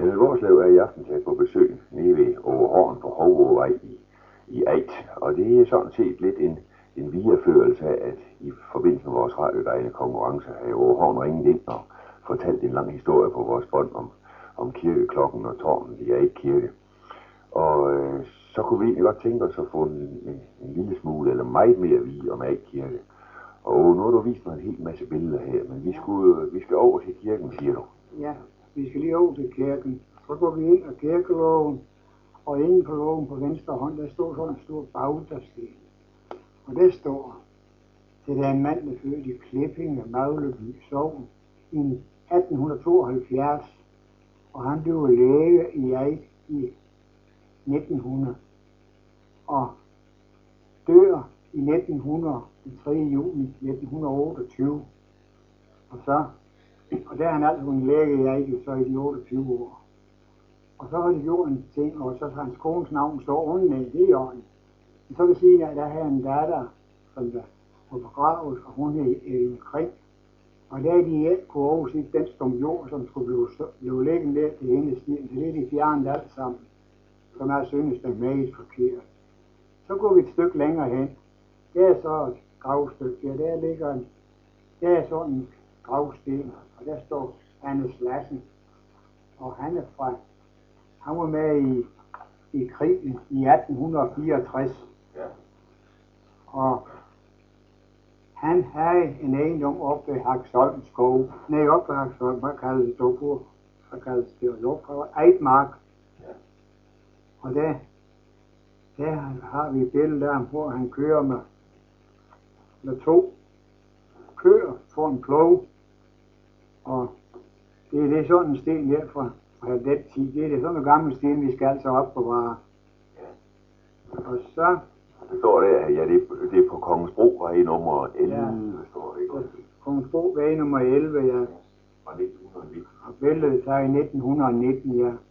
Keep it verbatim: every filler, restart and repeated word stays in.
Kenneth Hvorslev er i aften taget på besøg nede ved Årehorn på Hovåvej i, i Ait. Og det er sådan set lidt en, en videreførelse af, at i forbindelse med vores radiodejende konkurrence har Årehorn ringet ind og fortalt en lang historie på vores bånd om, om kirkeklokken og tårnet i Ait Kirke. Og øh, så kunne vi egentlig godt tænke os at få en, en, en lille smule eller meget mere at vide om Ait Kirke. Og nu har du vist mig en hel masse billeder her, men vi, skulle, vi skal over til kirken, siger du? Ja, vi skal lige over til kirken. Så går vi ind af kirkeloven, og inden for loven på venstre hånd, der står sådan en stor bagtersten. Og der står, det er en mand, der født i Klippinge, Magleby Sogn i atten tooghalvfjerds, og han blev læge i Ait i nitten hundrede, og dør i nitten hundrede, den tredje juni nitten otteogtyve. Og så, og der er han altså en læge i Ait, så i de otteogtyve år. Og så har de gjort en ting, og så hans kones navn står under det i orden. Og så vil sige, at der er en datter, som der var begravet, og hun er i krig. Og der er de ikke kunne overse den stum jord, som skulle blive, blive liggende der til hendes stien. Så det er de fjernet alt sammen, som er synes, der er meget forkert. Så går vi et stykke længere hen. Der er så et gravstykke, ja, der ligger en, der er sådan en gravsten, og der står Hannes Lassen. Og han er fra, han var med i, i krigen i atten fireogtres. Ja. Og han havde en ejendom oppe ved Haksholm skov. Nej, oppe ved Haksholm, hvad kaldes det dog på? Hvad kaldes det dog? Eitmark. Ja. Og der, der har vi et billede af ham, hvor han kører med, med to køer for en plov. Og det er det sådan en sten der fra, fra den tid. Det er det sådan en gammel sten, vi skal altså opbevare. Ja. Og så det står der, ja, det, det er på Kongens Bro, vej nummer elleve, ja. Står det, ikke? Kongens Bro, vej nummer elleve, ja. Fra nitten nitten. Og billedet er i nitten nitten, ja.